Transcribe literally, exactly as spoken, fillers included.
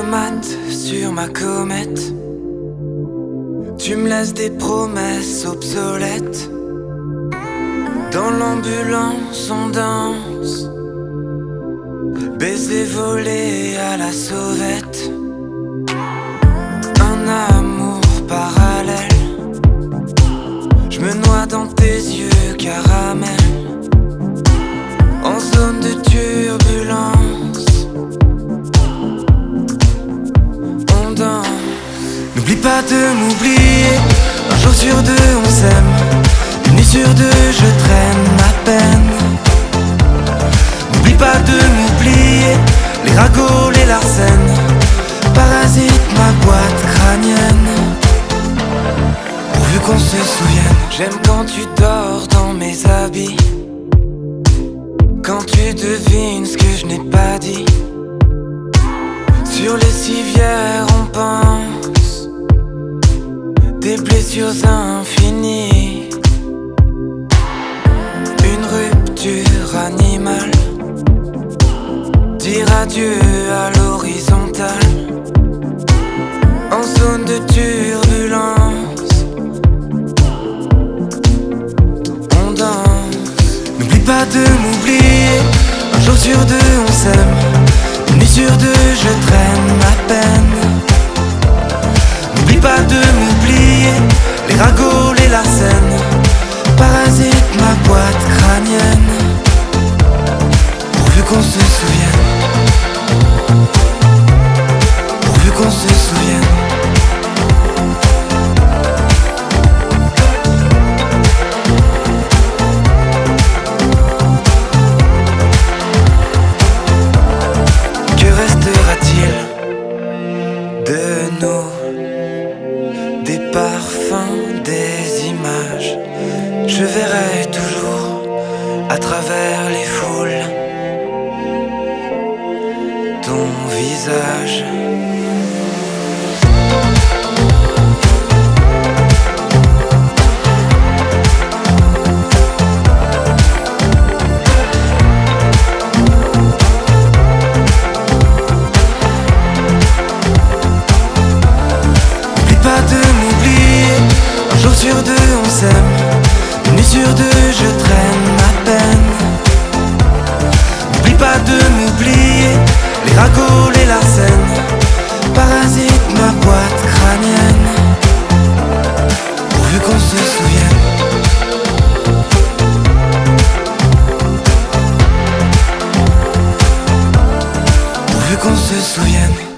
diplomate sur ma comète. Tu me laisses des promesses obsolètes. Dans l'ambulance on danse, baiser volé à la sauvette. Un amour parallèle, je me noie dans tes yeux caramel. En zone de turbulence, on danse. N'oublie pas de m'oublier, un jour sur deux on s'aime. Une nuit sur deux je traîne ma peine. N'oublie pas de m'oublier, les ragots, les larcènes parasitent ma boîte crânienne. Pourvu qu'on se souvienne. J'aime quand tu dors dans mes habits, quand tu devines ce que je n'ai pas dit. Sur les civières on pense des blessures infinies. Une rupture animale, dire adieu à l'horizontale. En zone de turbulence, on danse. N'oublie pas de m'oublier, un jour sur deux on s'aime. Une nuit sur deux je traîne ma peine. N'oublie pas de m'oublier, les ragots, les larcènes parasitent ma boîte crânienne. Pourvu qu'on se souvienne, pourvu qu'on se souvienne. De nous, des parfums, des images. Je verrai toujours à travers les foules ton visage. Un jour sur deux on s'aime, une nuit sur deux je traîne ma peine. N'oublie pas de m'oublier, les ragots, les larcènes parasitent ma boîte crânienne. Pourvu qu'on se souvienne, pourvu qu'on se souvienne.